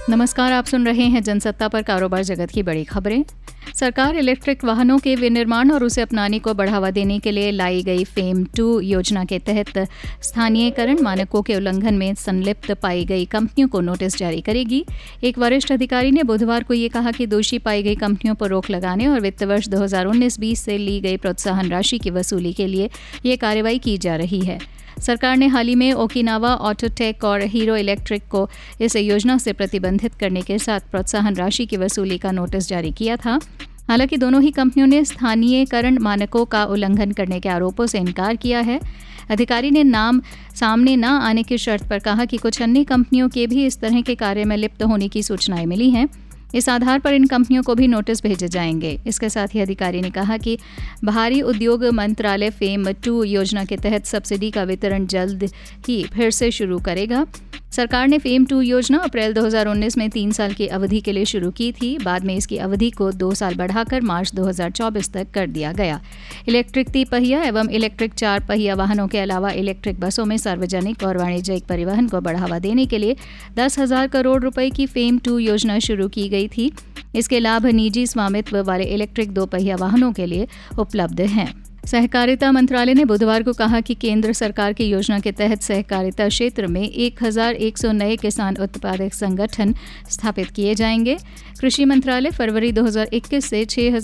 नमस्कार, आप सुन रहे हैं जनसत्ता पर कारोबार जगत की बड़ी खबरें। सरकार इलेक्ट्रिक वाहनों के विनिर्माण और उसे अपनाने को बढ़ावा देने के लिए लाई गई फेम 2 योजना के तहत स्थानीयकरण मानकों के उल्लंघन में संलिप्त पाई गई कंपनियों को नोटिस जारी करेगी। एक वरिष्ठ अधिकारी ने बुधवार को ये कहा कि दोषी पाई गई कंपनियों पर रोक लगाने और वित्त वर्ष 2019-20 से ली गई प्रोत्साहन राशि की वसूली के लिए ये कार्रवाई की जा रही है। सरकार ने हाल ही में ओकिनावा ऑटोटेक और हीरो इलेक्ट्रिक को इस योजना से प्रतिबंधित करने के साथ प्रोत्साहन राशि की वसूली का नोटिस जारी किया था। हालांकि दोनों ही कंपनियों ने स्थानीयकरण मानकों का उल्लंघन करने के आरोपों से इनकार किया है। अधिकारी ने नाम सामने न आने की शर्त पर कहा कि कुछ अन्य कंपनियों के भी इस तरह के कार्य में लिप्त होने की सूचनाएं मिली हैं। इस आधार पर इन कंपनियों को भी नोटिस भेजे जाएंगे। इसके साथ ही अधिकारी ने कहा कि भारी उद्योग मंत्रालय फेम 2 योजना के तहत सब्सिडी का वितरण जल्द ही फिर से शुरू करेगा। सरकार ने फेम 2 योजना अप्रैल 2019 में 3 साल की अवधि के लिए शुरू की थी। बाद में इसकी अवधि को 2 साल बढ़ाकर मार्च 2024 तक कर दिया गया। इलेक्ट्रिक 3 पहिया एवं इलेक्ट्रिक 4 पहिया वाहनों के अलावा इलेक्ट्रिक बसों में सार्वजनिक और वाणिज्यिक परिवहन को बढ़ावा देने के लिए 10,000 करोड़ रुपए की फेम 2 योजना शुरू की गई थी। इसके लाभ निजी स्वामित्व वाले इलेक्ट्रिक 2 पहिया वाहनों के लिए उपलब्ध हैं। सहकारिता मंत्रालय ने बुधवार को कहा कि केंद्र सरकार की योजना के तहत सहकारिता क्षेत्र में 1,100 नए किसान उत्पादक संगठन स्थापित किए जाएंगे। कृषि मंत्रालय फरवरी 2021 से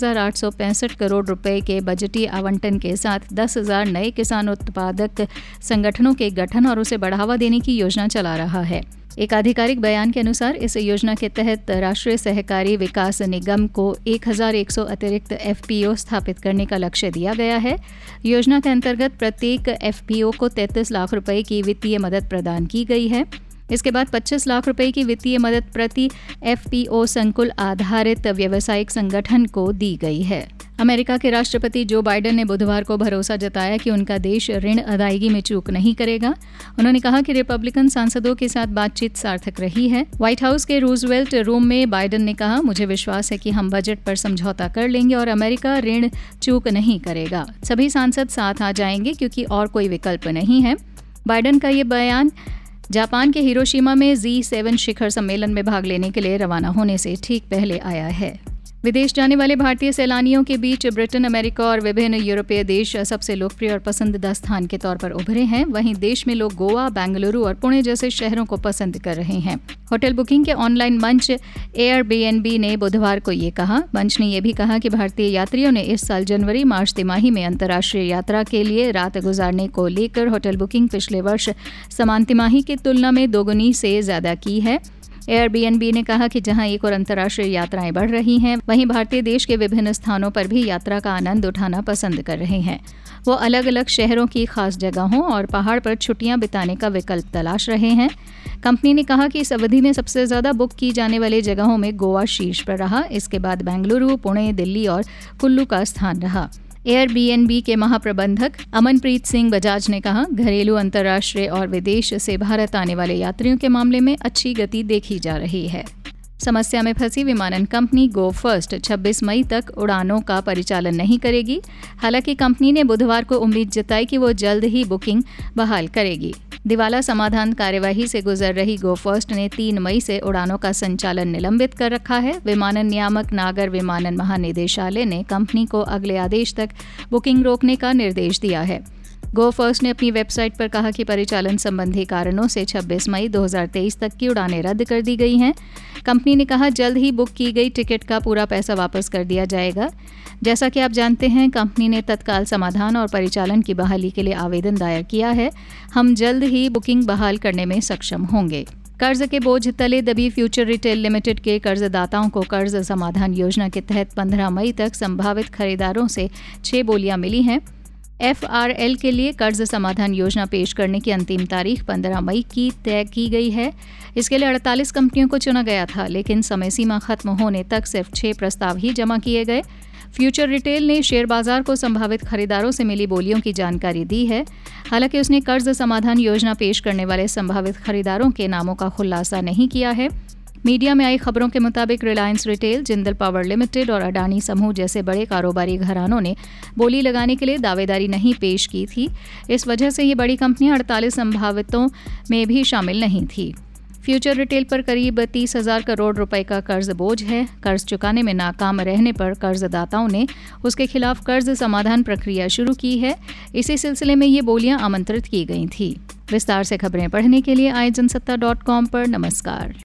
6,865 करोड़ रुपए के बजटीय आवंटन के साथ 10,000 नए किसान उत्पादक संगठनों के गठन और उसे बढ़ावा देने की योजना चला रहा है। एक आधिकारिक बयान के अनुसार इस योजना के तहत राष्ट्रीय सहकारी विकास निगम को 1,100 अतिरिक्त एफपीओ स्थापित करने का लक्ष्य दिया गया है। योजना के अंतर्गत प्रत्येक एफपीओ को 33 लाख रुपए की वित्तीय मदद प्रदान की गई है। इसके बाद 25 लाख रुपए की वित्तीय मदद प्रति एफपीओ संकुल आधारित व्यावसायिक संगठन को दी गई है। अमेरिका के राष्ट्रपति जो बाइडेन ने बुधवार को भरोसा जताया कि उनका देश ऋण अदायगी में चूक नहीं करेगा। उन्होंने कहा कि रिपब्लिकन सांसदों के साथ बातचीत सार्थक रही है। व्हाइट हाउस के रूजवेल्ट रूम में बाइडेन ने कहा, मुझे विश्वास है कि हम बजट पर समझौता कर लेंगे और अमेरिका ऋण चूक नहीं करेगा। सभी सांसद साथ आ जाएंगे क्योंकि और कोई विकल्प नहीं है। बाइडेन का ये बयान जापान के हिरोशिमा में G7 शिखर सम्मेलन में भाग लेने के लिए रवाना होने से ठीक पहले आया है। विदेश जाने वाले भारतीय सैलानियों के बीच ब्रिटेन, अमेरिका और विभिन्न यूरोपीय देश सबसे लोकप्रिय और पसंदीदा स्थान के तौर पर उभरे हैं। वहीं देश में लोग गोवा, बेंगलुरु और पुणे जैसे शहरों को पसंद कर रहे हैं। होटल बुकिंग के ऑनलाइन मंच एयरबीएनबी ने बुधवार को ये कहा। मंच ने यह भी कहा कि भारतीय यात्रियों ने इस साल जनवरी-मार्च तिमाही में अंतर्राष्ट्रीय यात्रा के लिए रात गुजारने को लेकर होटल बुकिंग पिछले वर्ष समान तिमाही की तुलना में दोगुनी से ज्यादा की है। एयरबीएनबी ने कहा कि जहां एक और अंतर्राष्ट्रीय यात्राएं बढ़ रही हैं, वहीं भारतीय देश के विभिन्न स्थानों पर भी यात्रा का आनंद उठाना पसंद कर रहे हैं। वो अलग अलग शहरों की खास जगहों और पहाड़ पर छुट्टियां बिताने का विकल्प तलाश रहे हैं। कंपनी ने कहा कि इस अवधि में सबसे ज्यादा बुक की जाने वाली जगहों में गोवा शीर्ष पर रहा। इसके बाद बेंगलुरु, पुणे, दिल्ली और कुल्लू का स्थान रहा। एयरबीएनबी के महाप्रबंधक अमनप्रीत सिंह बजाज ने कहा, घरेलू, अंतर्राष्ट्रीय और विदेश से भारत आने वाले यात्रियों के मामले में अच्छी गति देखी जा रही है। समस्या में फंसी विमानन कंपनी गो फर्स्ट 26 मई तक उड़ानों का परिचालन नहीं करेगी। हालांकि कंपनी ने बुधवार को उम्मीद जताई कि वो जल्द ही बुकिंग बहाल करेगी। दिवाला समाधान कार्यवाही से गुजर रही गो फर्स्ट ने 3 मई से उड़ानों का संचालन निलंबित कर रखा है। विमानन नियामक नागर विमानन महानिदेशालय ने कंपनी को अगले आदेश तक बुकिंग रोकने का निर्देश दिया है। गो फर्स्ट ने अपनी वेबसाइट पर कहा कि परिचालन संबंधी कारणों से 26 मई 2023 तक की उड़ानें रद्द कर दी गई हैं। कंपनी ने कहा, जल्द ही बुक की गई टिकट का पूरा पैसा वापस कर दिया जाएगा। जैसा कि आप जानते हैं, कंपनी ने तत्काल समाधान और परिचालन की बहाली के लिए आवेदन दायर किया है। हम जल्द ही बुकिंग बहाल करने में सक्षम होंगे। कर्ज के बोझ तले दबी फ्यूचर रिटेल लिमिटेड के कर्जदाताओं को कर्ज समाधान योजना के तहत 15 मई तक संभावित खरीदारों से 6 बोलियां मिली हैं। एफआरएल के लिए कर्ज समाधान योजना पेश करने की अंतिम तारीख 15 मई की तय की गई है। इसके लिए 48 कंपनियों को चुना गया था, लेकिन समय सीमा खत्म होने तक सिर्फ 6 प्रस्ताव ही जमा किए गए। फ्यूचर रिटेल ने शेयर बाजार को संभावित खरीदारों से मिली बोलियों की जानकारी दी है। हालांकि उसने कर्ज समाधान योजना पेश करने वाले संभावित खरीदारों के नामों का खुलासा नहीं किया है। मीडिया में आई खबरों के मुताबिक Reliance Retail, Jindal power limited और अडानी समूह जैसे बड़े कारोबारी घरानों ने बोली लगाने के लिए दावेदारी नहीं पेश की थी। इस वजह से ये बड़ी कंपनियां 48 संभावितों में भी शामिल नहीं थी। फ्यूचर रिटेल पर करीब 30,000 करोड़ रुपए का कर्ज बोझ है। कर्ज चुकाने में नाकाम रहने पर कर्जदाताओं ने उसके खिलाफ कर्ज समाधान प्रक्रिया शुरू की है। इसी सिलसिले में ये बोलियां आमंत्रित की गई थी। विस्तार से खबरें पढ़ने के लिए आए जनसत्ता.com पर नमस्कार।